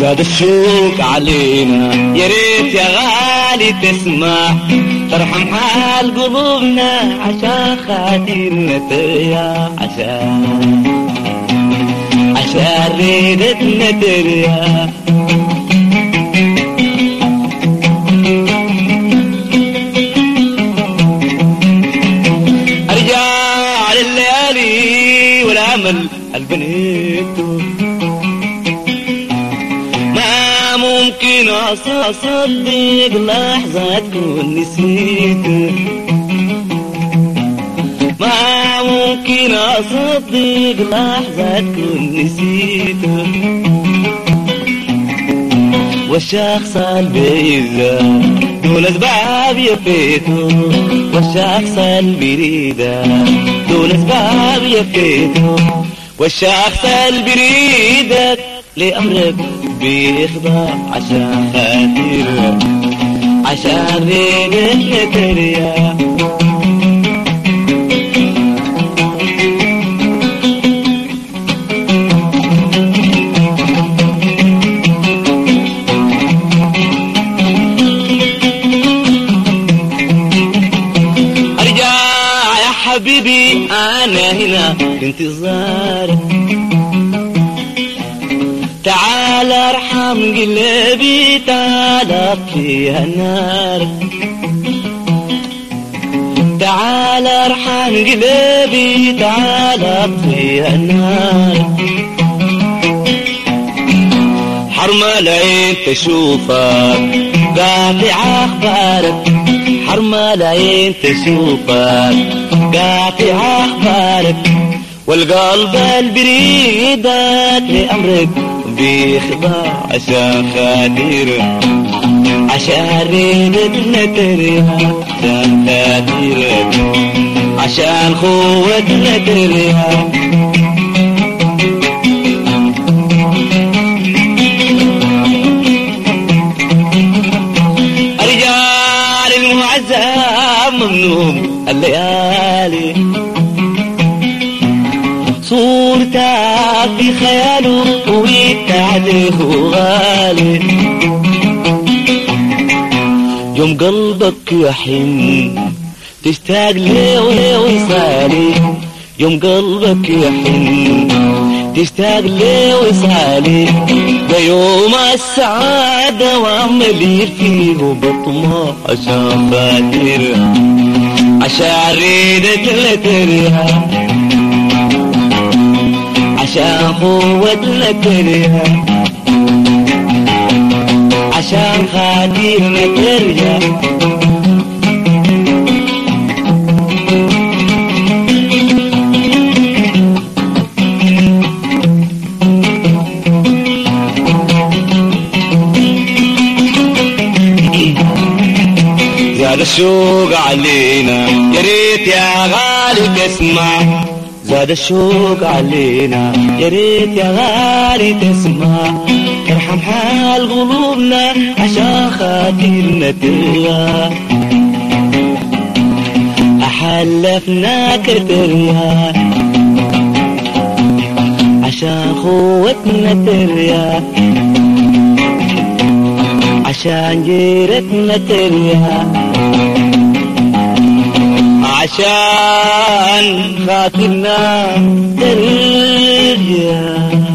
زاد الشوق علينا، يا ريت يا غالي تسمع ترحم حال قلوبنا عشان خاطرنا تريا، عشان ريدتنا تريا. ارجع لليالي والامل البنيت، ما ممكن اصدق لحظة تكون نسيت، ما ممكن اصدق لحظة تكون نسيت. والشخص البعيد دون اسباب يفيته، والشخص البعيد دون اسباب يفيته، والشخص البعيد لأمرك بيخضع عشان خاطر، عشان ريدك تريا. ارجع يا حبيبي انا هنا بانتظارك، تعال ارحم قلبي، تعال اطفيها النار، تعال ارحم قلبي، تعال اطفيها النار. حرم العين تشوفك قاطع اخبارك، حرم العين تشوفك قاطع اخبارك، والقلب البريدك لأمرك بيخضع عشان خاطر، عشان ريدتنا تريها، عشان خاطرك، عشان خوتنا تريها. أرجع للمعذب ممنوم الليالي، صورتك في خياله وانت عليه غالي، يوم قلبك يحن تشتاق ليه وصالي، يوم قلبك يحن تشتاق ليه وصالي، ده يوم السعادة وعملي فيه بطمع عشان خاطر، عشان ريدك لتريها، عشان قوتنا تريها، عشان خاطرنا ترجع. زاد الشوق علينا، يا ريت يا غالي تسمع، زاد الشوق علينا، يا ريت يا غالي تسمع ترحم حال قلوبنا عشان خاطرنا تريا، أحلفناك تريا، عشان خوتنا تريا، عشان جيرتنا تريا، عشان خاطرنا ترجع.